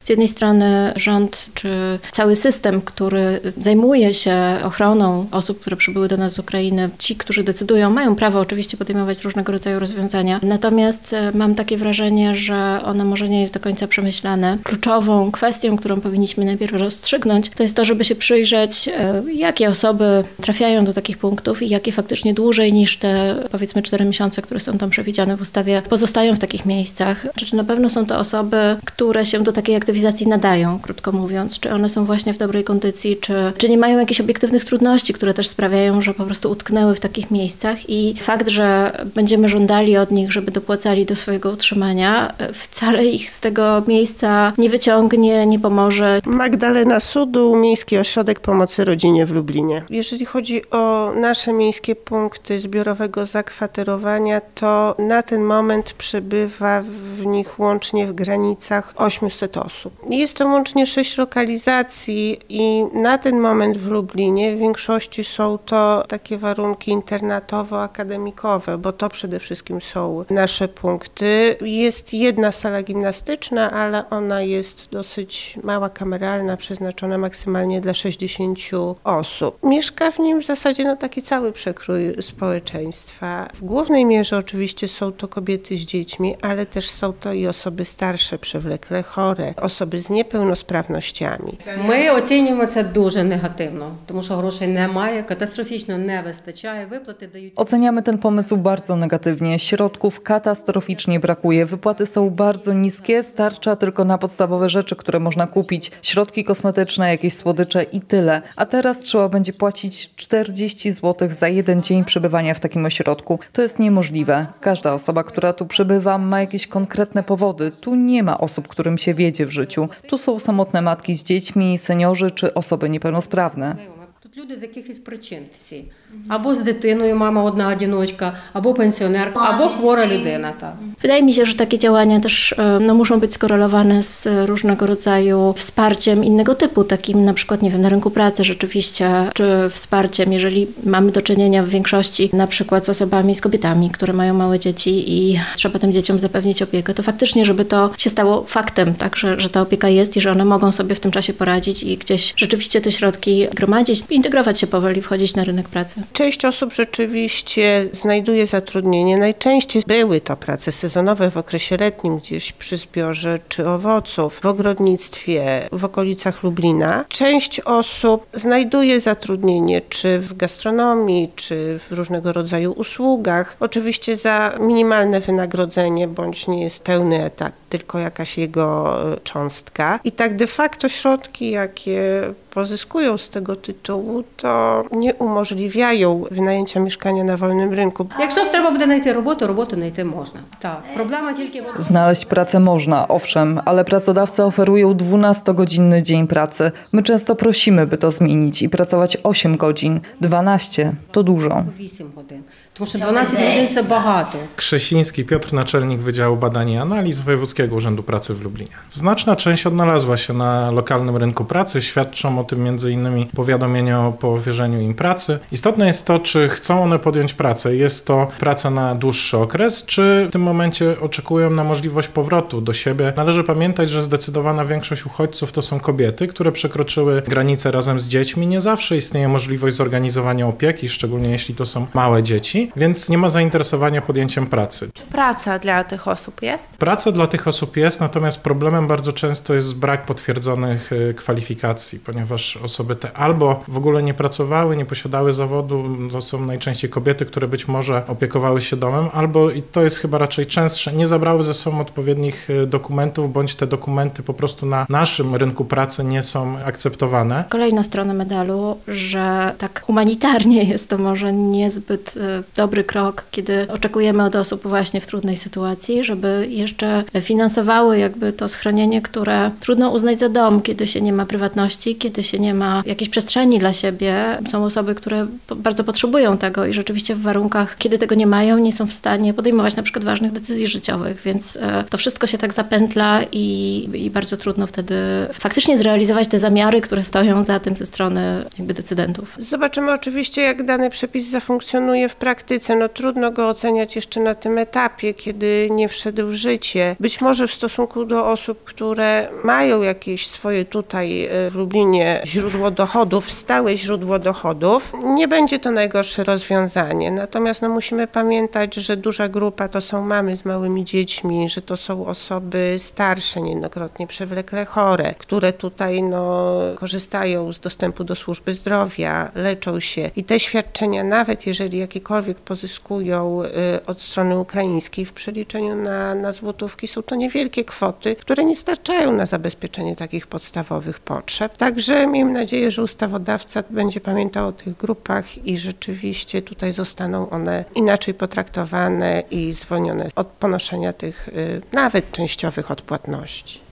jednej strony rząd czy cały system, który zajmuje się ochroną osób, które przybyły do nas z Ukrainy, ci, którzy decydują, mają prawo oczywiście podejmować różnego rodzaju rozwiązania. Natomiast mam takie wrażenie, że ono może nie jest do końca przemyślane. Kluczową kwestią, którą powinniśmy najpierw rozstrzygnąć, to jest to, żeby się przyjrzeć, jakie osoby trafiają do takich punktów i jakie faktycznie dłużej niż te, powiedzmy, 4 miesiące, które są tam przewidziane w ustawie, pozostają w takich miejscach. Czy na pewno są to osoby, które się do takiej aktywizacji nadają, krótko mówiąc, czy one są właśnie w dobrej kondycji, czy nie mają jakichś obiektywnych trudności, które też sprawiają, że po prostu utknęły w takich miejscach i fakt, że będziemy żądali od nich, żeby dopłacali do swojego utrzymania, wcale ich z tego miejsca nie wyciągnie, nie pomoże. Magdalena Sudu, Miejski Ośrodek Pomocy Rodzinie w Lublinie. Jeżeli chodzi o nasze miejskie punkty zbiorowego zakwaterowania, to na ten moment przebywa w nich łącznie w granicach 800 osób. Jest to łącznie 6 lokalizacji i na ten moment w Lublinie w większości są to takie warunki internatowo-akademikowe, bo to przede wszystkim są nasze punkty. Jest jedna sala gimnastyczna, ale ona jest dosyć mała, kameralna, przeznaczona maksymalnie dla 60 osób. Mieszka w nim w zasadzie taki cały przekrój społeczeństwa. W głównej mierze oczywiście są to kobiety z dziećmi, ale też są to i osoby starsze, przewlekle chore, osoby z niepełnosprawnościami. Ми оцінюємо це дуже негативно, тому що грошей немає, катастрофічно не вистачає, виплати дають. Oceniamy ten pomysł bardzo negatywnie. Środków katastroficznie brakuje. Wypłaty są bardzo niskie, starcza tylko na podstawowe rzeczy, które można kupić. Środki kosmetyczne, jakieś słodycze i tyle. A teraz trzeba będzie płacić 40 zł za 1 dzień przebywania w takim ośrodku. To jest niemożliwe. Każda osoba, która tu przebywa, ma jakieś konkretne powody. Tu nie ma osób, którym się wiedzie w życiu. Tu są samotne matki z dziećmi, seniorzy czy osoby niepełnosprawne. Тут люди з якихось причин всі. Або з дитиною, мама одна одиночка, або пенсіонерка, або хвора людина. Так. Wydaje mi się, że takie działania też muszą być skorelowane z różnego rodzaju wsparciem innego typu, takim na przykład, nie wiem, na rynku pracy rzeczywiście, czy wsparciem, jeżeli mamy do czynienia w większości na przykład z osobami, z kobietami, które mają małe dzieci i trzeba tym dzieciom zapewnić opiekę, to faktycznie, żeby to się stało faktem, tak, że ta opieka jest i że one mogą sobie w tym czasie poradzić i gdzieś rzeczywiście te środki gromadzić, integrować się powoli, wchodzić na rynek pracy. Część osób rzeczywiście znajduje zatrudnienie. Najczęściej były to prace sezonowe w okresie letnim, gdzieś przy zbiorze czy owoców, w ogrodnictwie, w okolicach Lublina. Część osób znajduje zatrudnienie czy w gastronomii, czy w różnego rodzaju usługach. Oczywiście za minimalne wynagrodzenie, bądź nie jest pełny etat, tylko jakaś jego cząstka. I tak de facto środki, jakie pozyskują z tego tytułu, to nie umożliwiają wynajęcia mieszkania na wolnym rynku. Якщо б треба буде знайти роботу, роботу знайти можна. Так. Проблема тільки в Znaleźć pracę można, owszem, ale pracodawcy oferują 12-godzinny dzień pracy. My często prosimy, by to zmienić i pracować 8 godzin. 12 to dużo. 8 годин. Тому що 12 годин – це багато. Krzesiński Piotr, naczelnik Wydziału Badań i Analiz Wojewódzkiego Urzędu Pracy w Lublinie. Znaczna część odnalazła się na lokalnym rynku pracy, świadczą o tym m.in. powiadomienia o powierzeniu im pracy. Istotne jest to, czy chcą one podjąć pracę. Jest to praca na dłuższy okres, czy w tym momencie oczekują na możliwość powrotu do siebie. Należy pamiętać, że zdecydowana większość uchodźców to są kobiety, które przekroczyły granicę razem z dziećmi. Nie zawsze istnieje możliwość zorganizowania opieki, szczególnie jeśli to są małe dzieci, więc nie ma zainteresowania podjęciem pracy. Czy praca dla tych osób jest? Praca dla tych osób jest, natomiast problemem bardzo często jest brak potwierdzonych kwalifikacji, ponieważ osoby te albo w ogóle nie pracowały, nie posiadały zawodu, to są najczęściej kobiety, które być może opiekowały się domem, albo, i to jest chyba raczej częstsze, nie zabrały ze sobą odpowiednich dokumentów, bądź te dokumenty po prostu na naszym rynku pracy nie są akceptowane. Kolejna strona medalu, że tak humanitarnie jest to może niezbyt dobry krok, kiedy oczekujemy od osób właśnie w trudnej sytuacji, żeby jeszcze finansowały jakby to schronienie, które trudno uznać za dom, kiedy się nie ma prywatności, kiedy się nie ma jakiejś przestrzeni dla siebie. Są osoby, które bardzo potrzebują tego i rzeczywiście w warunkach, kiedy tego nie mają, nie są w stanie podejmować na przykład ważnych decyzji życiowych, więc to wszystko się tak zapętla i bardzo trudno wtedy faktycznie zrealizować te zamiary, które stoją za tym ze strony jakby decydentów. Zobaczymy oczywiście, jak dany przepis zafunkcjonuje w praktyce. praktyce, trudno go oceniać jeszcze na tym etapie, kiedy nie wszedł w życie. Być może w stosunku do osób, które mają jakieś swoje tutaj w Lublinie źródło dochodów, stałe źródło dochodów, nie będzie to najgorsze rozwiązanie. Natomiast musimy pamiętać, że duża grupa to są mamy z małymi dziećmi, że to są osoby starsze, niejednokrotnie przewlekle chore, które tutaj korzystają z dostępu do służby zdrowia, leczą się i te świadczenia, nawet jeżeli jakiekolwiek pozyskują od strony ukraińskiej w przeliczeniu na złotówki, są to niewielkie kwoty, które nie starczają na zabezpieczenie takich podstawowych potrzeb. Także miejmy nadzieję, że ustawodawca będzie pamiętał o tych grupach i rzeczywiście tutaj zostaną one inaczej potraktowane i zwolnione od ponoszenia tych nawet częściowych odpłatności.